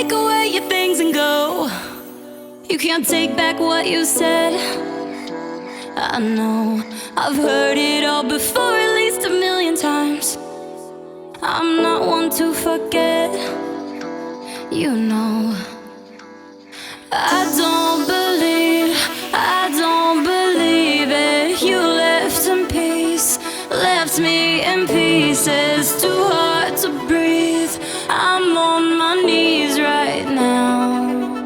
take away your things and go. You can't take back what you said. I know, I've heard it all before, at least 1,000,000 times. I'm not one to forget, you know. I don't believe it. You left in peace, left me in pieces. Too hard to breathe. I'm on my knees right now.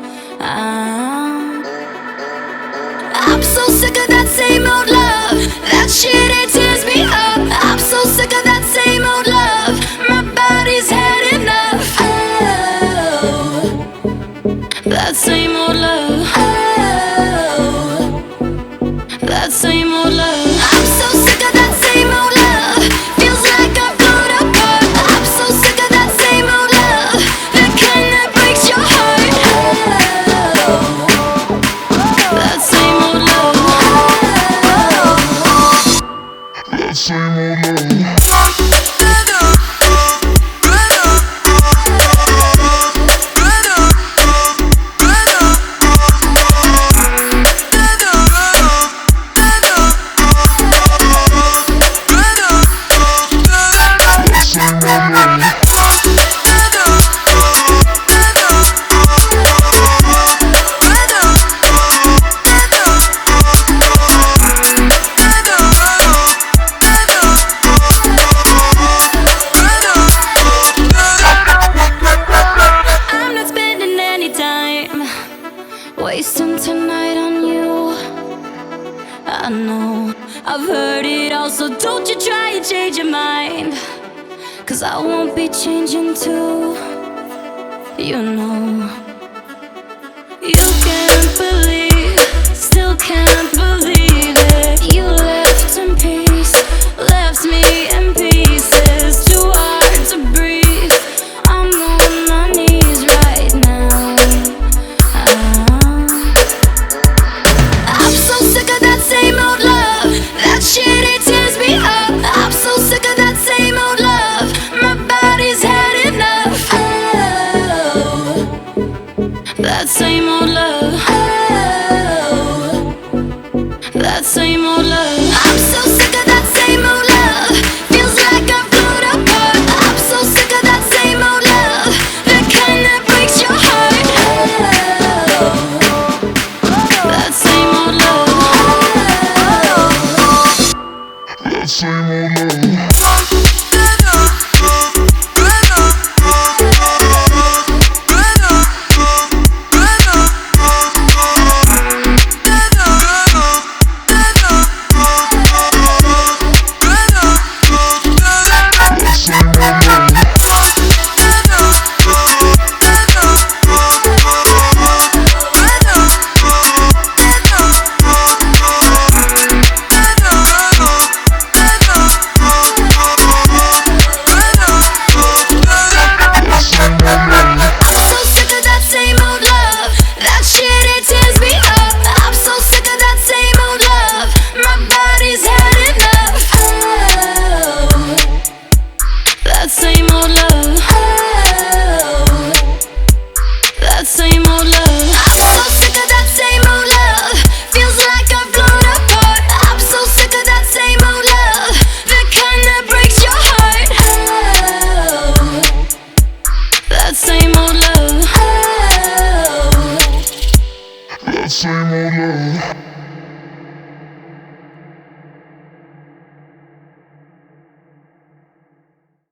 I'm so sick of that same old love. That shit, it tears me up. I'm so sick of that same old love. My body's had enough. Oh, that same old love. Oh, that same old love. I'm so sick of that same old love. Feels like I'm blown apart. I'm so sick of that same old love. The kind that breaks your heart. Oh, that same old love. That same old love. Wasting tonight on you. I know, I've heard it all, so don't you try and change your mind. 'Cause I won't be changing too, you know. You can't believe, still can't believe it. You left in peace, left me in pieces. Too hard to breathe. I'm on my knees right now. I'm so sick of that same old love. That shit, it tears me up. I'm so sick of that same old love. My body's had enough. Oh, that same old love. Oh, that same old love. I'm so sick of that same old love. Feels like I've blown apart. I'm so sick of that same old love. The kind that breaks your heart. Oh, that same old love. That same old love. That same old love. Oh, that same old love. I'm so sick of that same old love. Feels like I've blown apart. I'm so sick of that same old love. The kind that breaks your heart. Oh, that same old love. Oh, That same old love.